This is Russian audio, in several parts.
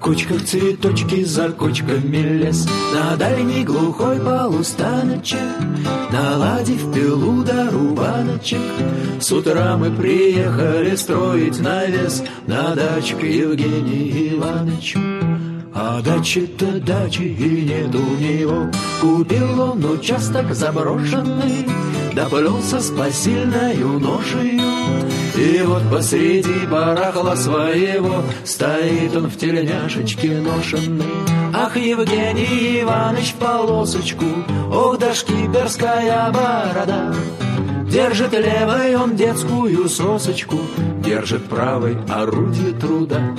кочках цветочки, за кочками лес, на дальний глухой полустаночек, наладив пилу до рубаночек. С утра мы приехали строить навес на дачу к Евгению Ивановичу. А дачи-то дачи и нет у него. Купил он участок заброшенный, доплелся с посильною ношею. И вот посреди барахла своего стоит он в тельняшечке ношенный. Ах, Евгений Иванович, в полосочку, ох, да шкиперская борода. Держит левой он детскую сосочку, держит правой орудие труда.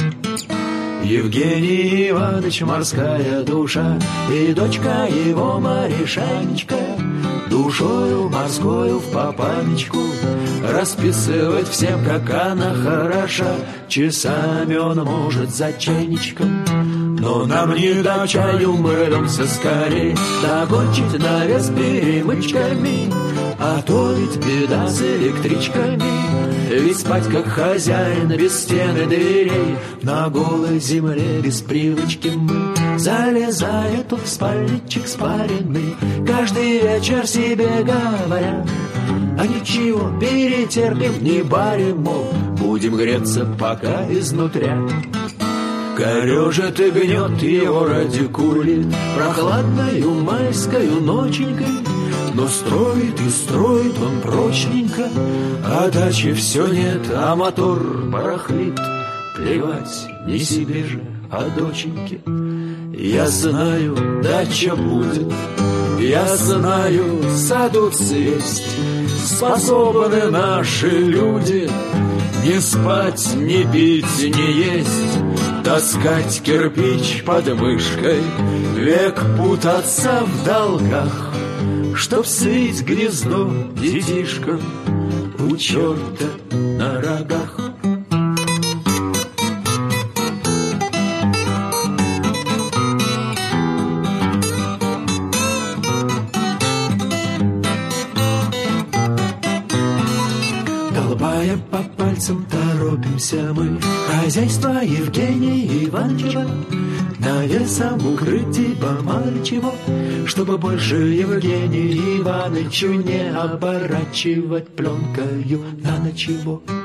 Евгений Иванович морская душа, и дочка его Маришанечка душою морскою в папанечку расписывает всем, как она хороша. Часами он может за чайничком, но нам не до чаю, мы рвемся скорей докончить навес перемычками. А то ведь беда с электричками, ведь спать как хозяин без стены дверей, на голой земле без привычки мы. Залезая тут в спальничек спаренный, каждый вечер себе говоря: а ничего, перетерпим, не барим, мол, будем греться пока изнутря. Корежит и гнет его радикулит прохладною майскою ноченькой, но строит и строит он прочненько, а дачи все нет, а мотор барахлит. Плевать не себе же, а доченьке. Я знаю, дача будет, я знаю, саду цвесть. Способны наши люди не спать, не пить, не есть, таскать кирпич под мышкой, век путаться в долгах, чтоб свить гнездо детишкам у черта на рогах. Долбая по пальцам торопимся мы, хозяйство Евгения Ивановича, навесом укрыть типа мальчего, чтобы больше Евгению Ивановичу не оборачивать пленкою на ночь его.